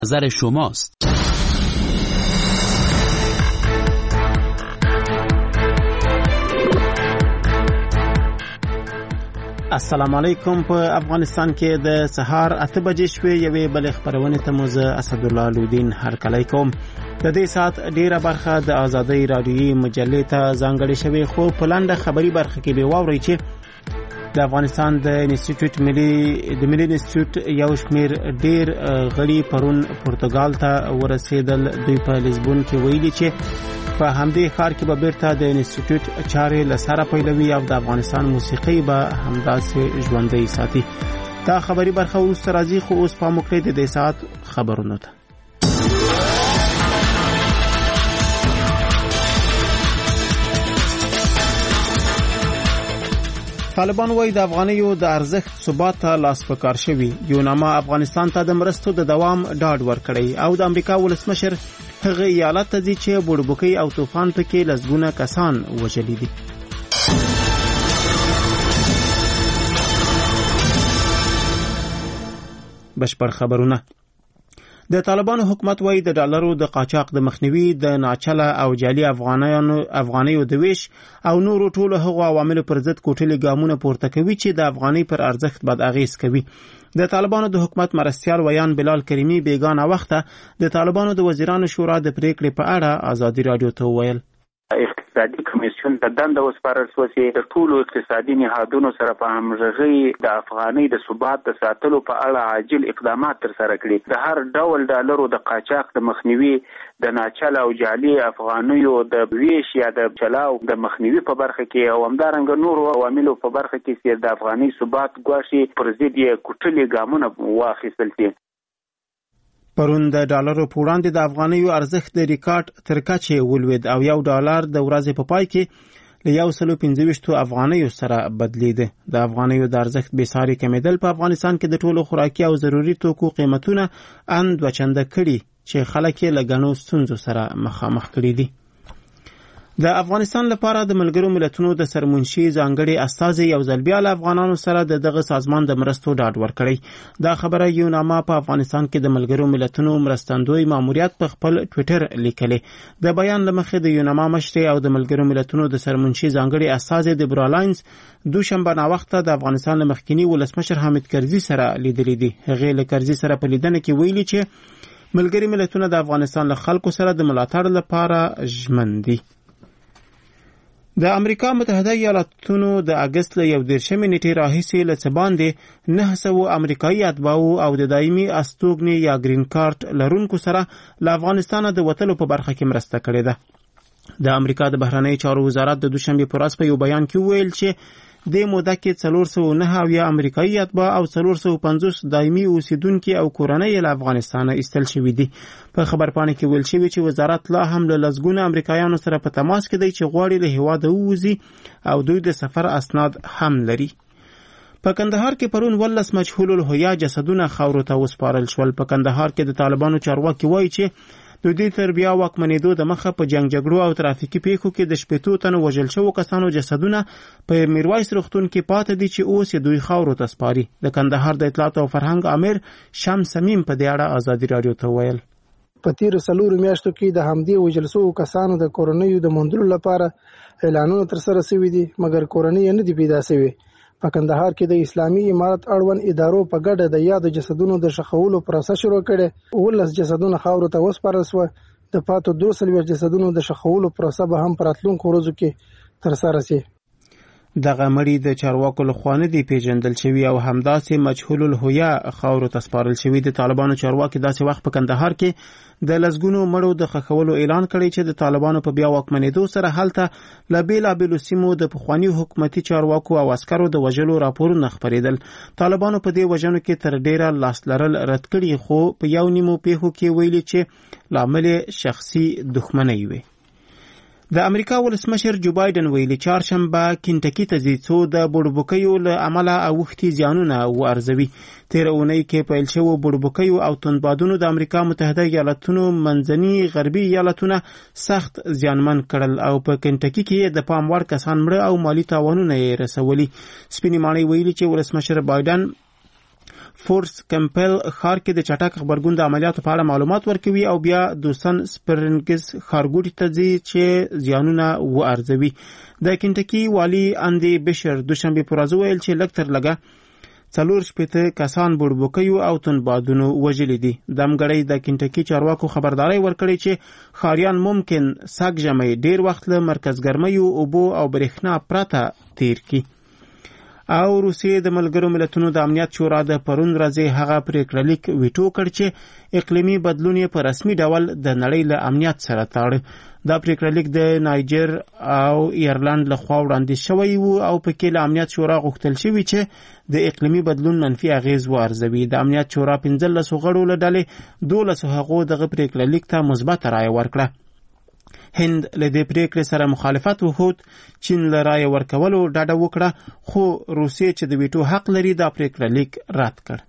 نظر شماست. السلام علیکم. په افغانستان کې د سهار 8 بجې شوې یوې بلې خبرونه ته مو زه اسدالله لودین هرکلی کوم. د دې ساعت ډیره برخه د آزادۍ رادیویي مجلې ته ځانګړې شوې، خو په لنډه خبري برخه کې به واورئ چې د افغانستان د ملي انسټیټیوټ یو شمیر ډیر غړي پرون پرتګال ته ورسېدل. دوی په لیزبون کې ویلي چې په همدې ښار کې به بیرته د انسټیټیوټ چارې له سره پیلوي او د افغانستان موسیقي به همداسې ژوندۍ ساتي. دا خبري برخه وروسته راځي، خو اوس پام وکړئ د دې ساعت خبرونو ته. طالبان وایي د افغانیو د ارزښت ثبات ته لاس په کار شوي. یوناما افغانستان ته د مرستو د دوام ډاډ ورکړی او د امریکا ولسمشر هغه ایالت ته ځي چې بوډبوکۍ او طوفان پکې لسګونه کسان وژلي دي. بشپړ خبرونه. د طالبانو حکومت وایي د ډالرو د قاچاق د مخنیوي، د ناچله او جعلي افغانیو د ویش او نورو ټولو هغو عواملو پر ضد کوټلي ګامونه پورته کوي چې د افغانۍ پر ارزښت بد اغیز کوي. د طالبانو د حکومت مرستیال ویان بلال کریمی بیگانه وخته د طالبانو د وزیرانو شورا د پریکړې په اړه آزادي رادیو ته وویل. اقتصادي کمیسیون د دنده وسپارل شوه چې د ټولو اقتصادي نهادونو سره په همغږۍ د افغانۍ د ثبات د ساتلو په اړه عاجل اقدامات ترسره کړي. د هر ډول ډالرو د قاچاق د مخنیوي، د ناچله او جعلي افغانیو د ویش یا د چلاو د مخنیوي په برخه کې او همدارنګه نورو عواملو په برخه کې چې د افغانۍ ثبات ګواښي پر ضد یې کوټلي ګامونه واخیستل شي. پرون د ډالرو په وړاندې د افغانیو ارزښت د ریکارډ تر کچې ولوید او $1 د ورځې په پای کې له 125 افغانیو سره بدلیده. د افغانیو د ارزښت بېساري کمیدل په افغانستان کې د ټولو خوراکي او ضروري توکو قیمتونه دوچنده کړي چې خلک یې له ګڼو ستونزو سره مخامخ کړي دي. د افغانستان لپاره د ملګرو ملتونو د سرمنشي ځانګړي استازي یو ځل بیا له افغانانو سره دغه سازمان د مرستو ډاډ ورکړی. دا خبره یوناما په افغانستان کې د ملګرو ملتونو مرستندوی ماموریت په خپل ټویټر لیکلې. د بیان لمخې د یوناما مشر او د ملګرو ملتونو د سرمنشي ځانګړي استازي د برالاینز دوشنبه ناوخته د افغانستان له مخکنی ولسمشر حامد کرزي سره لیدلې دي. هغه له کرزي سره په لیدنه کې ویلي چې ملګري ملتونه د افغانستان له خلکو سره د ملاتړ لپاره ژمن دي. د امریکا متحده ایالاتونو د اگست له 11 نیټې راهیسې له څه باندې 900 امریکایي اتباعو او د دایمي استوګنې یا گرین کارت لرونکو سره له افغانستان د وتلو په برخه کې مرسته کړې ده. د امریکا د بهرنیو چارو وزارت د دوشنبه پر ورځ په یو بیان کې ویل چې د موده کې 409 امریکایي اتباع او 450 دایمي اوسیدونکو او کورنۍ له افغانستان ایستل شوي دي. په خبرپاڼه کې ویل شوی چې وزارت لا هم له لسګونه امریکایانو سره په تماس کې دی چې غواړي له هیواده ووځي او دوی د سفر اسناد هم لري. په کندهار کې پرون 12 مجهول الهویه جسدونه خاورو ته وسپارل شول. په کندهار کې د طالبانو چارواکي وایي چې د دې تر بیا واکمنېدو د مخه په جنگ جګړو او ترافیکي پیښو کې د 80 تنو وژل شوو کسانو جسدونه په میرویس روغتون کې پاتې دي چې اوس دوی خاورو ته سپاري. د کندهار د اطلاعات او فرهنګ امیر شمس سمیم په دې اړه آزادي رادیو ته ویل. په تیر 4 میاشتو کې د همدې وژل شوو کسانو د کورنیو د موندلو لپاره اعلانونه ترسره شوي دي، مګر کورنۍ نه دي پیدا شوي. په کندهار کې د اسلامي امارت اړوند ادارو په ګډه د یاد جسدونو د شخولو پروسه شروع کړه. 19 جسدونه خاورو ته وسپارل شو. د پاتو 200 جسدونو د شخولو پروسه به هم په راتلونکو ورځو کې ترسره شي. دغه مړي د چارواکو لخوا نه دي پیژندل شوي او همداسې مجهول الهویه خاورو ته سپارل شوي. د طالبانو چارواکي داسې وخت په کندهار کې د لسګونو مړو د ښخولو اعلان کړی چې د طالبانو په بیا واکمنېدو سره هلته له بېلابېلو سیمو د پخواني حکومتي چارواکو او عسکرو د وژلو راپورونه خپرېدل. طالبانو په دې وژنو کې تر ډېره لاس لرل رد کړي، خو په یو نیمو پیښو کې ویلي چې لامل شخصي دښمنۍ وي. د امریکا ولسمشر جو بایدن ویلي چهارشنبه کینټکی ته ځي څو د بوډبوکیو له امله اوښتي زیانونه وارزوي. تیر اونۍ کې پیل شوو بوډبوکیو او توندبادونو د امریکا متحده ایالاتونو منځني غربي ایالتونه سخت زیانمن کړل او په کینټکی کې د پام وړ کسان مړه او مالی تاوانونه یې رسولي. سپینې ماڼۍ ویلي چې ولسمشر بایدن فورس کمپل ښار کې د چټک خبرګون د عملیاتو په اړه معلومات ورکوي او بیا دوسن سپرینګز ښارګوټي ته ځي چې زیانونه وارزوي. د کنټکی والی اندی بشر دوشنبه پر ورځ ویل چې لږ تر لږه 4 کسان بوډبوکیو او تنبادونو وژلي دي. دمګړی د کنټکی چارواکو خبرداري ورکړي چې ښاریان ممکن سګ جمعي ډیر وخت له مرکز ګرمۍ او اوبو او برېښنا پرته تیر کی. او روسیې د ملګرو ملتونو د امنیت شورا د پرون ورځې هغه پریکړه لیک ویټو کړ چې اقلیمي بدلون یې په رسمي ډول د نړۍ له امنیت سره تړاو. دا پریکړه لیک د نایجر او ایرلند لخوا وړاندیز شوی و او پکې له امنیت شورا غوښتل شوی چې د اقلیمي بدلون منفي اغیز وارزوي. د امنیت شورا 15 غړو له ډلې 12 هغو دغه پریکړه لیک ته مثبت رائے ورکړه. هند له دې پریکړې سره مخالفت وښود. چین له رائے ورکولو ډډه وکړه خو روسیې چې د ویټو حق لري دا پریکړه لیک رد کړ.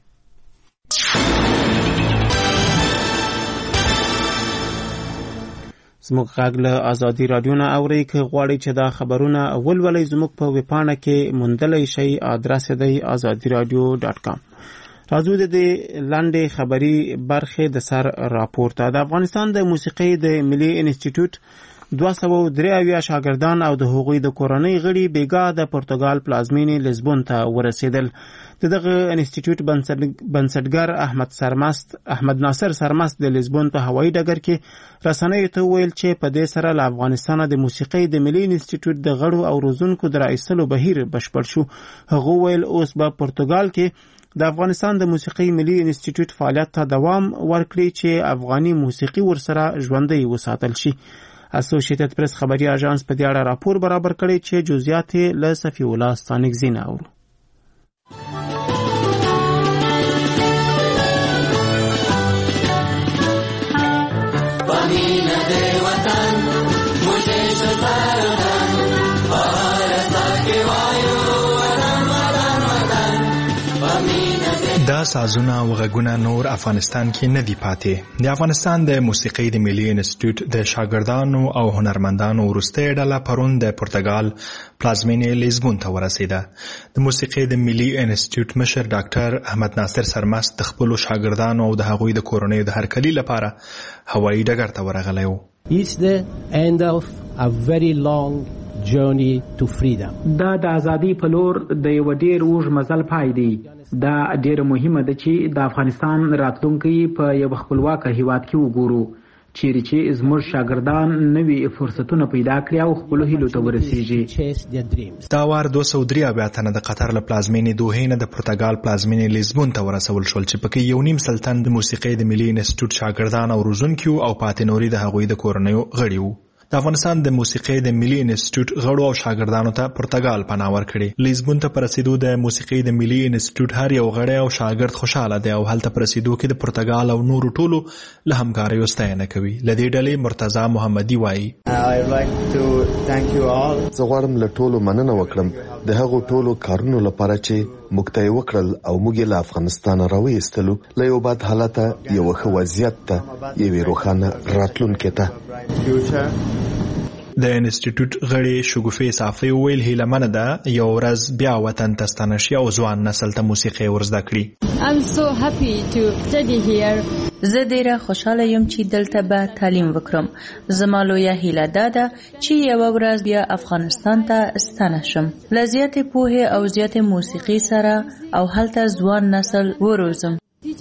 زموږ غږ له ازادي رادیو نه اورئ. که غواړئ چې دا خبرونه ولولئ زموږ په ویبپاڼه کې موندلی شئ. ادرس دی azadiradio.com. راځو د لاندې خبري برخې د سر راپور ته. د افغانستان د موسیقۍ د ملي انسټیټیوټ 203 شاګردان او د هغوی د کورنۍ غړي بیګا د پرتګال پلازمینې لیزبون ته ورسېدل. دغه انسټیټیوټ بنسټګر احمد ناصر سرمست د لیزبون په هوایي ډګر کې رسنیو ته ویل چې په دې سره له افغانستان د موسیقۍ د ملي انسټیټیوټ د غړو او روزونکو د رئیسلو بهیر بشپړ شو. هغه ویل اوس به پرتګال کې د افغانستان د موسیقۍ ملي انسټیټیوټ فعالیت ته دوام ورکړي چې افغاني موسیقي ورسره ژوندۍ وساتل شي. اسوسییټډ پریس خبري اژانس په دې اړه راپور برابر کړی چې جزئیات یې له صفی الله ستانکزی نه اورو. دا سازونه او غږونه نور افغانستان کې نه دی پاتې. د افغانستان د موسیقۍ د ملي انسټیټیوټ د شاګردانو او هنرمندانو وروستۍ ډله پرون د پرتګال پلازمینې لیزبون ته ورسېده. د موسیقۍ د ملي انسټیټیوټ مشر ډاکټر احمد ناصر سرمست د خپلو شاګردانو او د هغوی د کورنیو د هرکلي لپاره هوایي ډګر ته ورغلی و. It's the end of a very long journey to freedom. دا د ازادۍ په لور د یو ډیر اوږد مزل پای دی. دا ډیره مهمه ده چې د افغانستان راتلونکي په یو خپلواک هیواد کې وګورو چیرې چې زموږ شاګردان نوي فرصتونه پیدا کړي او خپلو هیلو ته ورسیږي. دا وار 203 تنه د قطر له پلازمینې دوحې نه د پرتګال پلازمینې لیزبون ته ورسول شول چې پکې 1.5 سلطن د موسیقۍ د ملي انسټیټیوټ شاګردان او روزونکي او پاتې نوري د هغوی د کورنیو غړي وو. د افغانستان د موسیقۍ د ملي انسټیټیوټ غړو او شاګردانو ته پرتګال پناه ورکړي. لیزبون ته پر رسیدو د موسیقۍ د ملي انسټیټیوټ هر یو غړی او شاګرد خوشاله دی او هلته پر رسیدو کې د پرتګال او نورو ټولو له همکاریو ستاینه کوي. له دې ډلې مرتضی محمدي وایي زه غواړم له ټولو مننه وکړم د هغو ټولو کارونو لپاره چې موږ ته یې وکړل او موږ یې له افغانستانه راویستلو له یو بد حالته یوه ښه وضعیت ته یوې روښانه راتلونکې ته. د انسټیټیوټ غړي شګوفې صافي ویل هیله منه ده یو ورځ بیا وطن ته ستانه شي او ځوان نسل ته موسیقي ورزده کړي. زه ډیره خوشاله یم چې دلته به تعلیم وکړم. زما لویه هیله ده چې یوه ورځ بیا افغانستان ته ستانه شم له زیاتې پوهې او زیاتې موسیقي سره او هلته ځوان نسل وروزم.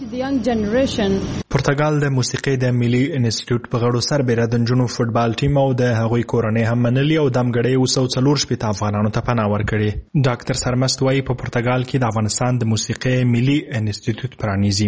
پرتګال د موسیقۍ د ملي انسټیټیوټ په غړو سربېره د نجونو فوټبال ټیم او د هغوی کورنۍ هم منلي او دمګړی 240 افغانانو ته پناه ورکړي. ډاکټر سرمست وایي په پرتګال کې د افغانستان د موسیقۍ ملي انسټیټیوټ پرانیزي.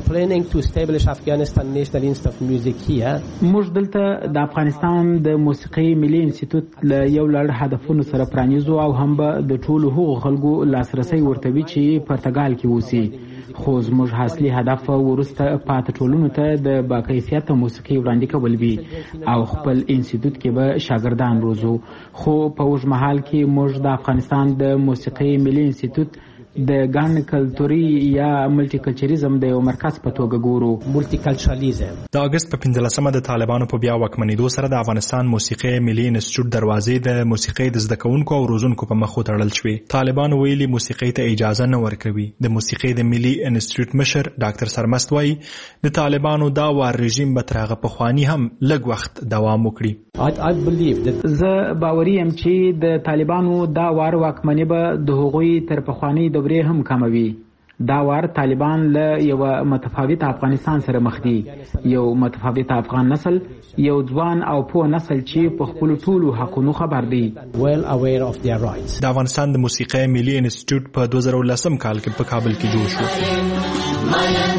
موږ دلته د افغانستان د موسیقۍ ملي انسټیټیوټ له یو لړ هدفونو سره پرانیزو او هم به د ټولو هغو خلکو لاسرسی ورته وي چې پرتګال کې اوسي. خو زموږ اصلي هدف وروسته پاتې ټولنو ته د باکیفیته موسیقي وړاندې کول وي او خپل انسټیټیوټ کې به شاګردان روزو. خو په اوږد مهال کې موږ د افغانستان د موسیقۍ ملي انسټیټیوټ د ګڼ کلتوري یا ملټي کلچریزم د یو مرکز په توګه ګورو. ملټي کلچرالیزم د اگست په 15مه د طالبانو په بیا واکمنېدو سره د افغانستان موسیقي ملي انسټیټیوټ دروازې د موسیقي د زده کوونکو او روزونکو په مخ وتړل شوې. طالبان ویلي موسیقي ته اجازه نه ورکوي. د موسیقي د ملي انسټیټیوټ مشر ډاکټر سرمست وایي د طالبانو دا وار رژیم به تر هغه پخواني هم لږ وخت دوام وکړي. زه باوري یم چې د طالبانو دا وار واکمني به د هغوی تر پخواني دورې هم کموي. دا وار طالبان له یو متفاوت افغانستان سره مخ دي. یو متفاوت افغان نسل، یو ځوان او پوه نسل چې په خپل ټولو حقونو خبر دي. د افغانستان د موسیقي ملي انسټیټیوټ په 2010 کال کې په کابل کې جوړ شو.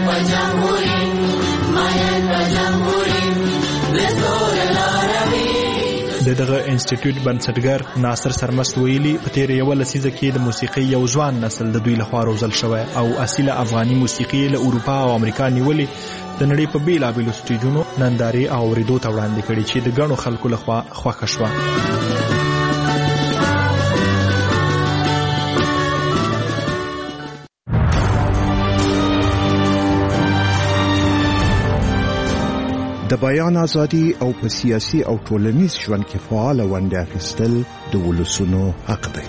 دغه انسټیټیوټ بنسټګر ناصر سرمست ویلي په تیر یو لسیزه کې د موسیقي یو ځوان نسل د دوی لخوا روزل شوی او اصیله افغاني موسیقي له اروپا او امریکا نیولې د نړۍ په بیلابیلو سټیجونو نندارې او اوریدو ته وړاندې کړي چې د ګڼو خلکو لخوا خوښه شوه. د بیان ازادي او په سیاسي او ټولنیز ژوند کې فعال ونډه اخیستل د ولسونو حق دی.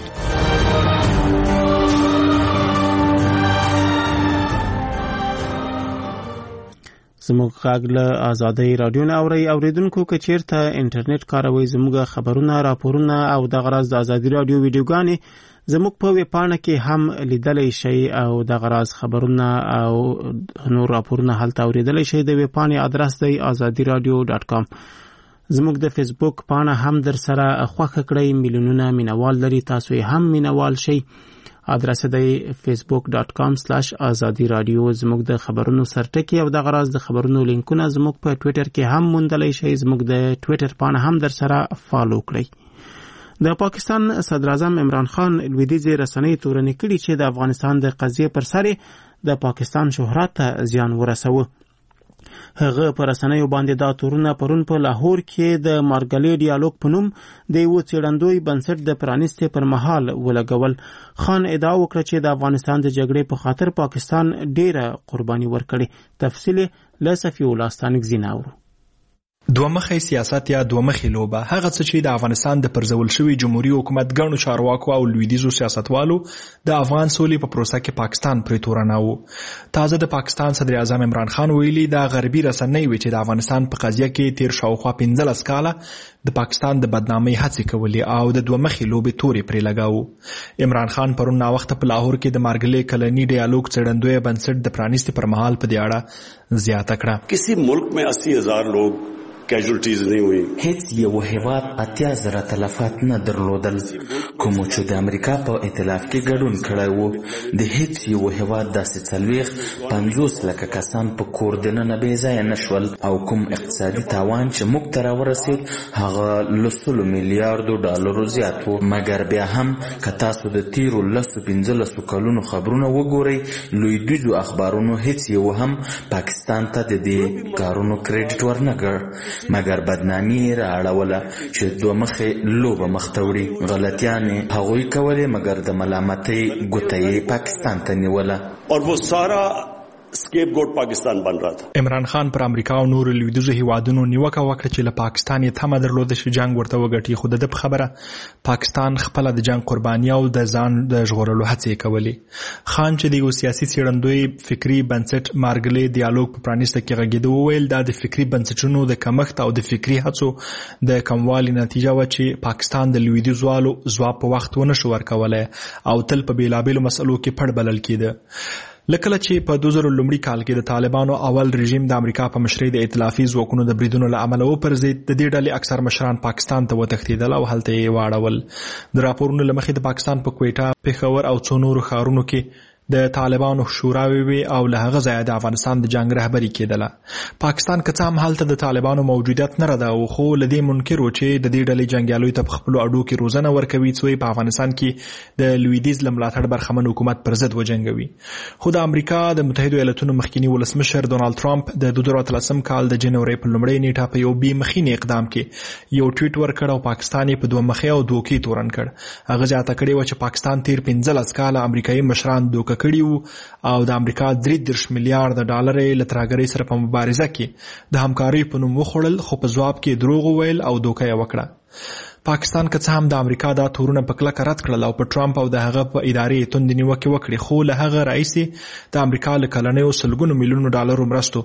زموږ غږ له آزادۍ رادیو نه اوریدونکو که چیرته انټرنیټ کاروي زموږ خبرونه، راپورونه او د غراز د آزادۍ رادیو ویډیوګانې زموږ په ویبپاڼه کې هم لیدلی شئ او د غراز خبرونه او نور راپورونه هلته اوریدلی شئ. د ویبپاڼې ادرس دی azadiradio.com. زموږ د فیسبوک پاڼه هم در سره خوښه کړئ. میلیونونه مینوال لري، تاسو یې هم مینوال شئ. ادرس دی facebook.com/azadiradio. زموږ د خبرونو سرټکی او د غراز د خبرونو لینکونه زموږ په ټویټر کې هم موندلی شئ. زموږ د ټویټر پاڼه هم در سره فالو کړئ. د پاکستان صدر اعظم عمران خان لویدیځې رسنۍ تورنې کړي چې د افغانستان د قضیې پر سر د پاکستان شهرت ته زیان ورسوه. هغه پر رسنیو باندې دا تورونه پرون په لاهور کې د مارګلې ډیالوګ په نوم د یو څېړندوی بنسټ د پرانیستې پر مهال ولګول. خان ادعا وکړه چې د افغانستان د جګړې په خاطر پاکستان ډیره قرباني ورکړي. تفصیل له صفی الله ستانکزی ناورو. دومخې سیاست یا دومخې لوبه هغه څه چې د افغانستان د پرځول شوی جمهوریت حکومت ګڼو چارواکو او لویدیځو سیاستوالو د افغان سولې په پروسه کې پاکستان پرې تورناوه. تازه د پاکستان صدر اعظم عمران خان ویلي د غربي رسنۍ وی چې د افغانستان په قضیه کې تیر شاوخوا 15 کاله د پاکستان د بدنامۍ هڅې کولې او د دومخې لوبې تورې پرې لګاوه. عمران خان پرون ناوخته په لاهور کې د مارګلې کلنی ډیالوګ څېړندوی بنسټ د پرانیستې پر مهال په دې اړه زیاته کړه. کسی ملک میں 80,000 لوگ کیجولټیز نه وي. هیڅ یو هیواد 80,000 تلفات نه درلودل. کوم چې د امریکا په ائتلاف کې ګډون کړی وو، د هیڅ یو هیواد داسې 50 لکه کسان په کور دننه بې ځایه نشول او کوم اقتصادي تاوان چې موږ ته راورسید هغه له 100 میلیارډو ډالرو زیات و. مګر بیا هم که تاسو د تیرو 15 کلونو خبرونه وګورئ، لویدیځو اخبارونو هیڅ یو هم پاکستان ته د دې کارونو کریډټ ورنکړ، مګر بدنامي را اړوله چې دوه مخې لوبه مخته وړي. غلطیانې هغوی کولې، مګر د ملامتۍ ګوته یې پاکستان ته نیوله. اور وہ سارا سکیپ ګوټ پاکستان بن رہا تھا. عمران خان پر امریکا او نور لویدیځو هیوادونو نیوکه وکړه چې له پاکستان یې تمه درلوده چې جنگ ورته وګټي، خو د خبره پاکستان خپل د جنگ قرباني او د ځان د ژغورلو هڅې کولې. خان چې د یو سیاسي څېړندوی فکری بنسټ مارګلې ډیالوګ په پرانیسته کې غږېده وویل دا د فکری بنسټونو د کمښت او د فکری هڅو د کموالي نتیجه و چې پاکستان د لویدیځوالو ځواب په وخت ونه شو ورکولای او تل په بیلابیلو مسلو کې پړ بلل کېده. لکه چې په 2000 کال کې د طالبانو اول رژیم د امریکا په مشرۍ د ائتلافي ځواکونو د بریدونو له امله وپرځېد، د دې ډلې اکثر مشران پاکستان ته وتښتېدل او هلته یې واړول. د راپورونو له مخې د پاکستان په کویټه، پېښور او څو نورو ښارونو کې د طالبانو شوراوي وي او له هغه ځایه د افغانستان د جنگ رهبري کېدله. پاکستان که څه هم هلته د طالبانو موجودیت نه رده خو له دې منکر و چې د دې ډلې جنګیالیو ته په خپلو اډو کې روزنه ورکوي څو په افغانستان کې د لویدیځ له ملاتړ برخمن حکومت پر ضد وجنګوي. خو د امریکا د متحدو ایالاتونو مخکني ولسمشر ډونالد ټرمپ د 2013 کال د جنوري په لومړۍ نیټه په یو بې مخینه اقدام کې یو ټویټ ورکړ او پاکستان په دوه مخې او دوکې تورن کړ. هغه زیاته کړې و چې پاکستان تیر 15 کاله امریکایي مشران دوکه کړي وو او د امریکا 33 میلیارډ ډالر له ترهګرۍ سره په مبارزه کې د همکارۍ په نوم وخوړل خو په ځواب کې دروغ وویل او دوکه یې وکړه. پاکستان که څه هم د امریکا دا تورونه په کلکه رد کړل او په ټرمپ او د هغه په ادارې توندې نیوکې وکړې خو له هغه راهیسې د امریکا له کلنیو سلګونو میلیونو ډالرو مرستو